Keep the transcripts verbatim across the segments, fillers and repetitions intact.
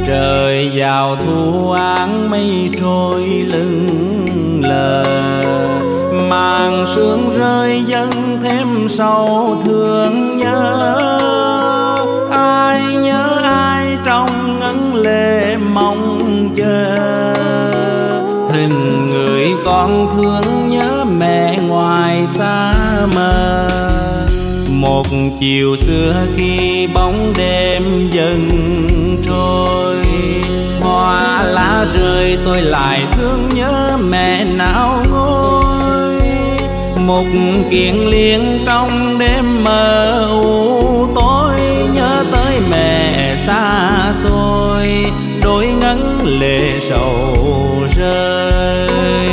Trời vào thu áng mây trôi lững lờ, màn sương rơi dâng thêm sâu thương nhớ. Ai nhớ ai trong ngấn lệ mong chờ, hình người con thương nhớ mẹ ngoài xa mờ. Một chiều xưa khi bóng đêm dần trôi, hoa lá rơi tôi lại thương nhớ mẹ nào ngôi. Một kiền liên trong đêm mờ u tối, nhớ tới mẹ xa xôi, đôi ngấn lệ sầu rơi.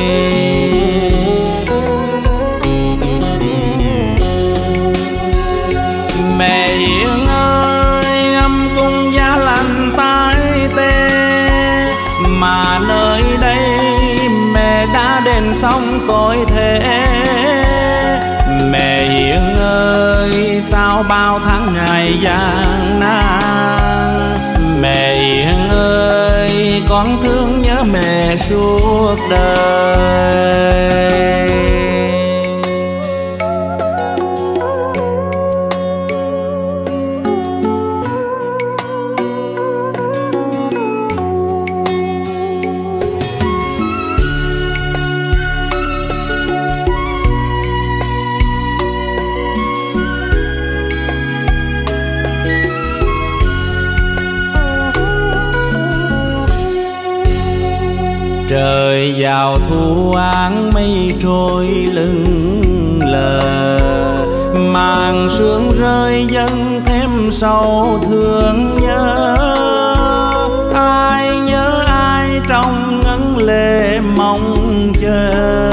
Mẹ hiền ơi, âm cung giá lạnh tái tê, mà nơi đây mẹ đã đền xong tội thề. Mẹ hiền ơi, sao bao tháng ngày gian nan. Mẹ hiền ơi, con thương nhớ mẹ suốt đời. Trời vào thu áng mây trôi lững lờ, màn sương rơi dâng thêm sâu thương nhớ. Ai nhớ ai trong ngấn lệ mong chờ,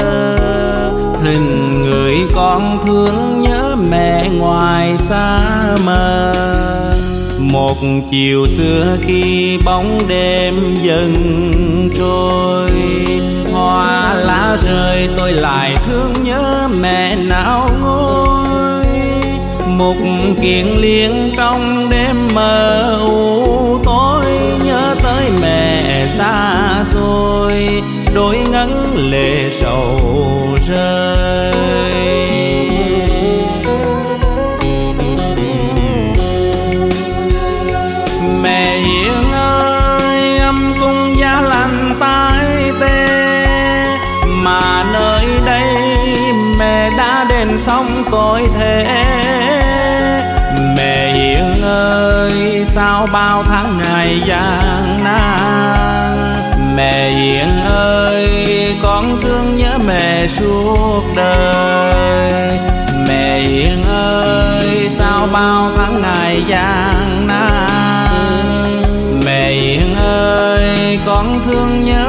hình người con thương nhớ mẹ ngoài xa mờ. Một chiều xưa khi bóng đêm dần trôi, hoa lá rơi tôi lại thương nhớ mẹ nào ngôi. Một kiền liên trong đêm mờ u tối, nhớ tới mẹ xa xôi, đôi ngấn lệ sầu rơi. Mẹ hiền ơi, âm cung giá lạnh tái tê, mà nơi đây mẹ đã đền xong tội thề. Mẹ hiền ơi, sao bao tháng ngày gian nan. Mẹ hiền ơi, con thương nhớ mẹ suốt đời. Mẹ hiền ơi, sao bao tháng ngày gian nan. Mẹ hiền ơi, con thương nhớ